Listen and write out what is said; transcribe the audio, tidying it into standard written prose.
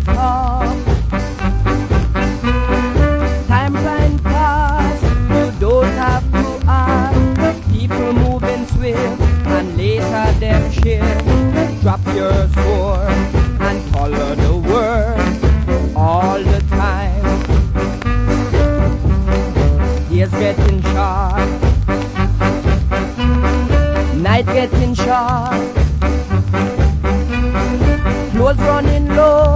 talk. Time flying fast, you don't have to ask. People moving swift, and later them shift. Drop your sword and color the world all the time. Days getting short, night getting short, clothes running low,